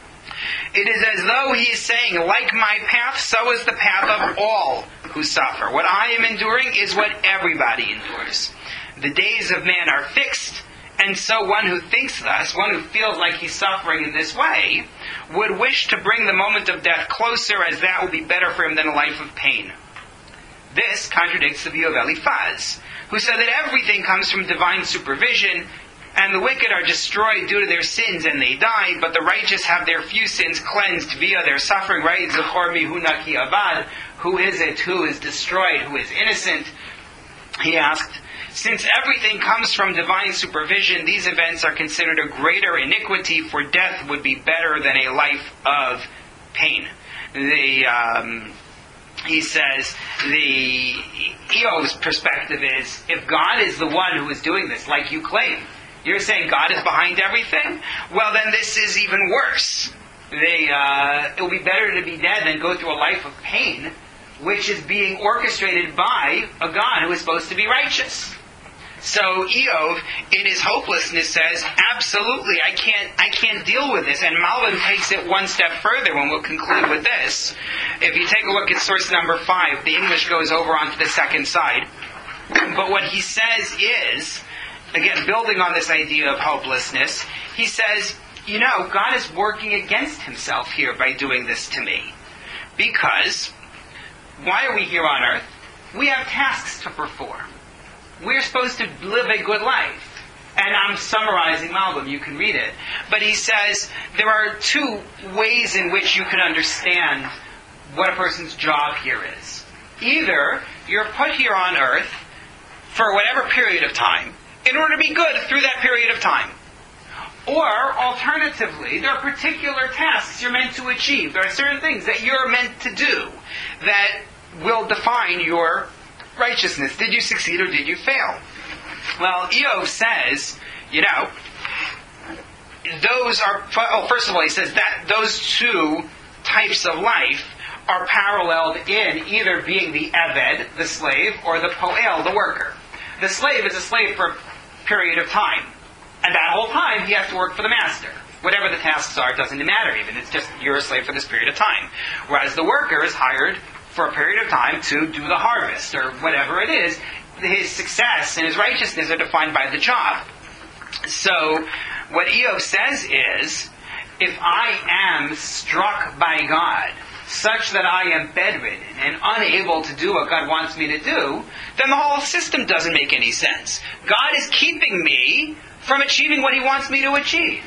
It is as though he is saying, like my path, so is the path of all who suffer. What I am enduring is what everybody endures. The days of man are fixed, and so one who thinks thus, one who feels like he's suffering in this way, would wish to bring the moment of death closer, as that will be better for him than a life of pain. This contradicts the view of Eliphaz, who said that everything comes from divine supervision, and the wicked are destroyed due to their sins and they die, but the righteous have their few sins cleansed via their suffering. Right? Zechor mihu naki avad. Who is it who is destroyed, who is innocent? He asked, since everything comes from divine supervision, these events are considered a greater iniquity, for death would be better than a life of pain. The... Um, He says the Eov's perspective is, if God is the one who is doing this, like you claim, you're saying God is behind everything? Well, then this is even worse. they uh, it will be better to be dead than go through a life of pain, which is being orchestrated by a God who is supposed to be righteous. So Eov, in his hopelessness, says, absolutely, I can't I can't deal with this. And Malbim takes it one step further when we'll conclude with this. If you take a look at source number five, the English goes over onto the second side. But what he says is, again, building on this idea of hopelessness, he says, you know, God is working against himself here by doing this to me. Because, why are we here on earth? We have tasks to perform. We're supposed to live a good life. And I'm summarizing Malbim, you can read it. But he says there are two ways in which you can understand what a person's job here is. Either you're put here on earth for whatever period of time in order to be good through that period of time. Or, alternatively, there are particular tasks you're meant to achieve. There are certain things that you're meant to do that will define your righteousness. Did you succeed or did you fail? Well, Eov says, you know, those are, oh, first of all, he says that those two types of life are paralleled in either being the Eved, the slave, or the Poel, the worker. The slave is a slave for a period of time. And that whole time, he has to work for the master. Whatever the tasks are, it doesn't matter even. It's just, you're a slave for this period of time. Whereas the worker is hired for a period of time to do the harvest, or whatever it is. His success and his righteousness are defined by the job. So, what Eov says is, if I am struck by God, such that I am bedridden and unable to do what God wants me to do, then the whole system doesn't make any sense. God is keeping me from achieving what He wants me to achieve.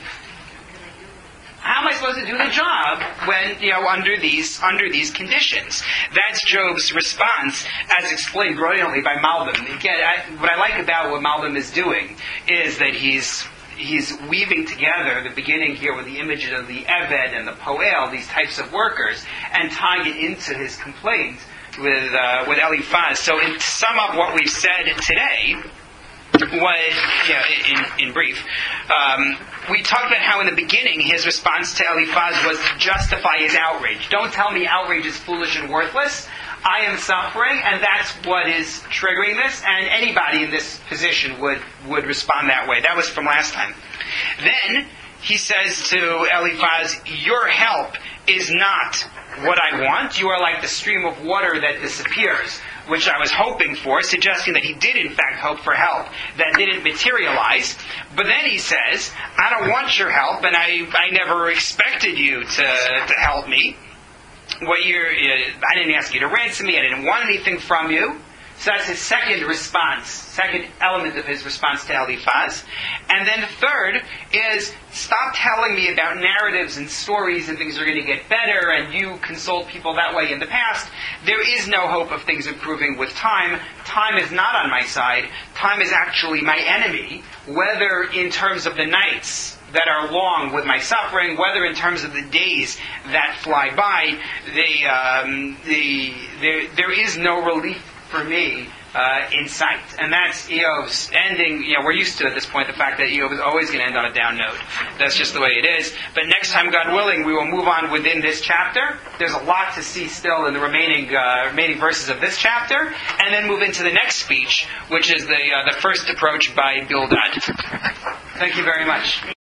How am I supposed to do the job when, you know, under these under these conditions? That's Job's response, as explained brilliantly by Malbim. Again, I, what I like about what Malbim is doing is that he's he's weaving together the beginning here with the images of the Eved and the Poel, these types of workers, and tying it into his complaint with uh, with Eliphaz. So, in, to sum up what we've said today, was, yeah, in, in brief, um, we talked about how in the beginning his response to Eliphaz was to justify his outrage. Don't tell me outrage is foolish and worthless. I am suffering, and that's what is triggering this, and anybody in this position would, would respond that way. That was from last time. Then he says to Eliphaz, your help is not what I want. You are like the stream of water that disappears, which I was hoping for, suggesting that he did in fact hope for help that didn't materialize. But then he says, I don't want your help, and I, I never expected you to, to help me. What you're, I didn't ask you to ransom me, I didn't want anything from you. So that's his second response, second element of his response to Eliphaz. And then the third is, stop telling me about narratives and stories and things are going to get better and you consoled people that way in the past. There is no hope of things improving with time. Time is not on my side. Time is actually my enemy, whether in terms of the nights that are long with my suffering, whether in terms of the days that fly by. They, um, the, there, there is no relief for me uh, in sight. And that's Eov's ending. You know, we're used to at this point the fact that Eov is always going to end on a down note. That's just the way it is. But next time, God willing, we will move on within this chapter. There's a lot to see still in the remaining uh, remaining verses of this chapter, and then move into the next speech, which is the uh, the first approach by Bildad. Thank you very much.